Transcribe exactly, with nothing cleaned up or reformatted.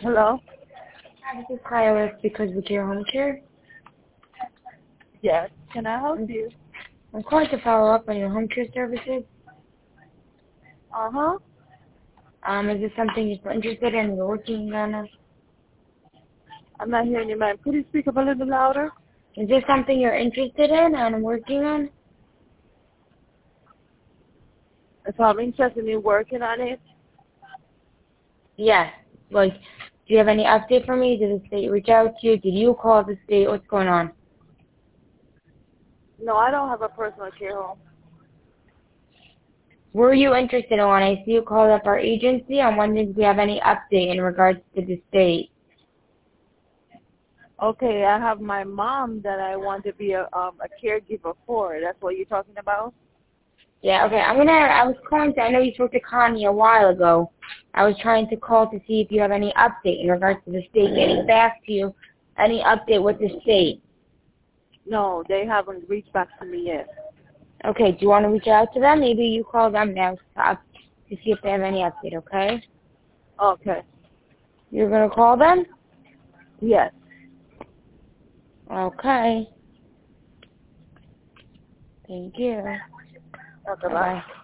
Hello? Hi, this is Kyle with Because We Care Home Care. Yes. Can I help I'm, you? I'm calling to follow up on your home care services. Uh-huh. Um, is this something you're interested in? You're working on it? I'm not hearing you, ma'am. Could you speak up a little louder? Is this something you're interested in and working on? If I'm interested in working on it? Yes. Like, do you have any update for me? Did the state reach out to you? Did you call the state? What's going on? No, I don't have a personal care home. Were you interested in one? I see you called up our agency. I'm wondering if we have any update in regards to the state. Okay, I have my mom that I want to be a um a caregiver for. That's what you're talking about? Yeah, okay. I'm gonna. I was calling to. I know you spoke to Connie a while ago. I was trying to call to see if you have any update in regards to the state getting back to you. Any update with the state? No, they haven't reached back to me yet. Okay. Do you want to reach out to them? Maybe you call them now to, up, to see if they have any update. Okay. Okay. You're gonna call them? Yes. Okay. Thank you. Okay, Bye bye. bye.